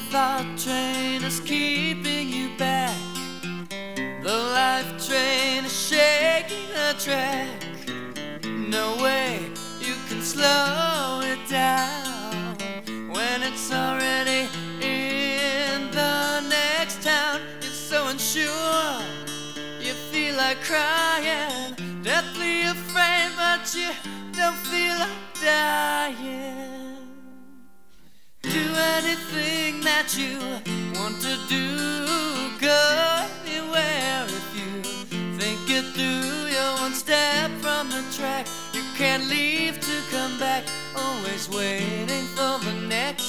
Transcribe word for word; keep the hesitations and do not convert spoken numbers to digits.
thought train is keeping you back. The life train is shaking the track. No way you can slow it down when it's already in the next town. You're so unsure, you feel like crying, deathly afraid, but you don't feel like dying. Do anything that you want to do, go anywhere if you think it through. You're one step from the track, you can't leave to come back, always waiting for the next